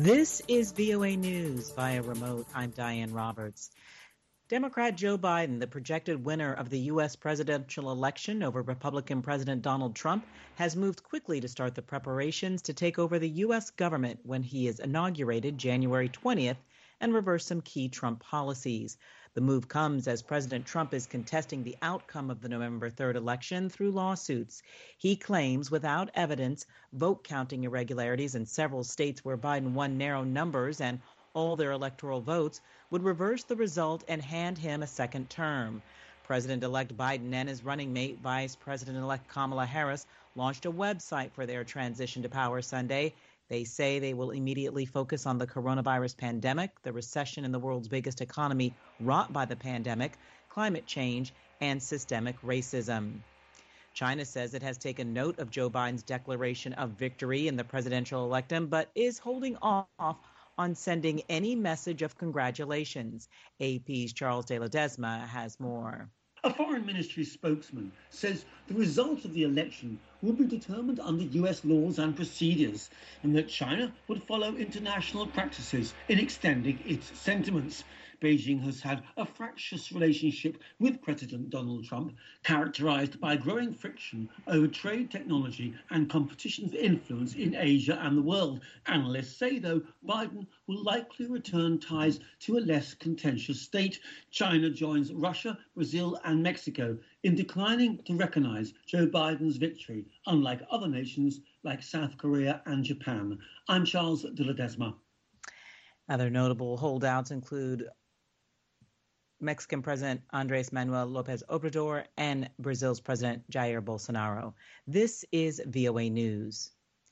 This is VOA News via remote. I'm Diane Roberts. Democrat Joe Biden, the projected winner of the U.S. presidential election over Republican President Donald Trump, has moved quickly to start the preparations to take over the U.S. government when he is inaugurated January 20th and reverse some key Trump policies. The move comes as President Trump is contesting the outcome of the November 3rd election through lawsuits. He claims without evidence vote counting irregularities in several states where Biden won narrow numbers and all their electoral votes would reverse the result and hand him a second term. President-elect Biden and his running mate, Vice President-elect Kamala Harris, launched a website for their transition to power Sunday. They say they will immediately focus on the coronavirus pandemic, the recession in the world's biggest economy wrought by the pandemic, climate change, and systemic racism. China says it has taken note of Joe Biden's declaration of victory in the presidential election, but is holding off on sending any message of congratulations. AP's Charles de Ledesma has more. A foreign ministry spokesman says the result of the election will be determined under US laws and procedures, and that China would follow international practices in extending its sentiments. Beijing has had a fractious relationship with President Donald Trump, characterized by growing friction over trade, technology, and competition for influence in Asia and the world. Analysts say, though, Biden will likely return ties to a less contentious state. China joins Russia, Brazil, and Mexico in declining to recognize Joe Biden's victory, unlike other nations like South Korea and Japan. I'm Charles de Ledesma. Other notable holdouts include Mexican President Andrés Manuel López Obrador and Brazil's President Jair Bolsonaro. This is VOA News.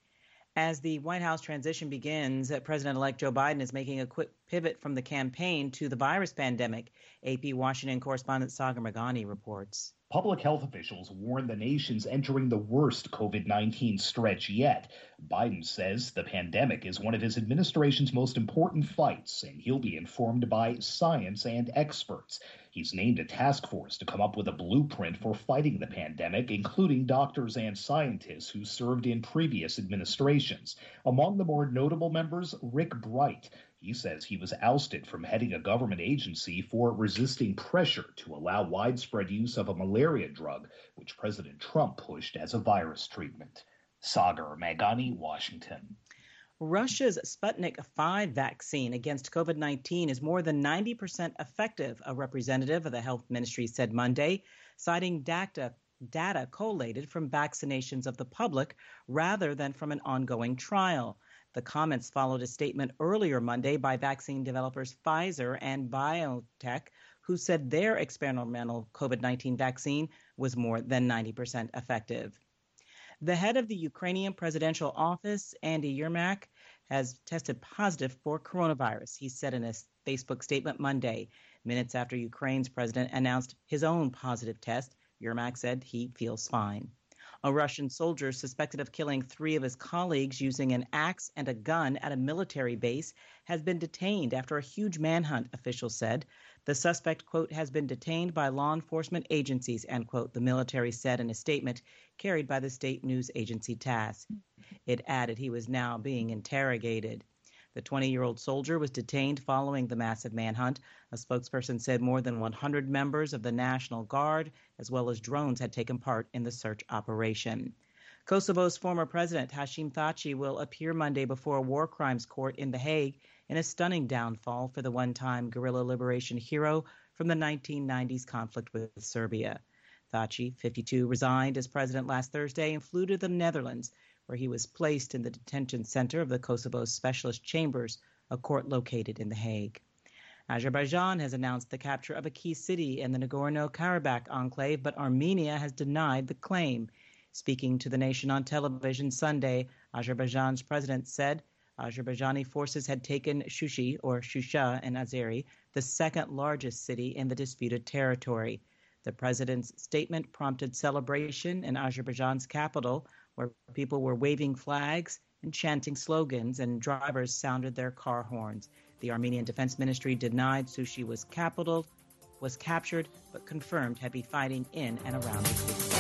As the White House transition begins, President-elect Joe Biden is making a quick pivot from the campaign to the virus pandemic. AP Washington correspondent Sagar Meghani reports. Public health officials warn the nation's entering the worst COVID-19 stretch yet. Biden says the pandemic is one of his administration's most important fights, and he'll be informed by science and experts. He's named a task force to come up with a blueprint for fighting the pandemic, including doctors and scientists who served in previous administrations. Among the more notable members, Rick Bright. He says he was ousted from heading a government agency for resisting pressure to allow widespread use of a malaria drug, which President Trump pushed as a virus treatment. Sagar Meghani, Washington. Russia's Sputnik V vaccine against COVID-19 is more than 90% effective, a representative of the health ministry said Monday, citing data collated from vaccinations of the public rather than from an ongoing trial. The comments followed a statement earlier Monday by vaccine developers Pfizer and BioNTech, who said their experimental COVID-19 vaccine was more than 90% effective. The head of the Ukrainian presidential office, Andy Yermak, has tested positive for coronavirus, he said in a Facebook statement Monday. Minutes after Ukraine's president announced his own positive test, Yermak said he feels fine. A Russian soldier suspected of killing 3 of his colleagues using an axe and a gun at a military base has been detained after a huge manhunt, officials said. The suspect, quote, has been detained by law enforcement agencies, end quote, the military said in a statement carried by the state news agency TASS. It added he was now being interrogated. The 20-year-old soldier was detained following the massive manhunt. A spokesperson said more than 100 members of the National Guard, as well as drones, had taken part in the search operation. Kosovo's former president, Hashim Thaçi, will appear Monday before a war crimes court in The Hague in a stunning downfall for the one-time guerrilla liberation hero from the 1990s conflict with Serbia. Thaçi, 52, resigned as president last Thursday and flew to the Netherlands, where he was placed in the detention center of the Kosovo's Specialist Chambers, a court located in The Hague. Azerbaijan has announced the capture of a key city in the Nagorno-Karabakh enclave, but Armenia has denied the claim. Speaking to the nation on television Sunday, Azerbaijan's president said Azerbaijani forces had taken Shushi, or Shusha in Azeri, the second largest city in the disputed territory. The president's statement prompted celebration in Azerbaijan's capital, where people were waving flags and chanting slogans, and drivers sounded their car horns. The Armenian Defense Ministry denied Sushi was captured, but confirmed heavy fighting in and around the city.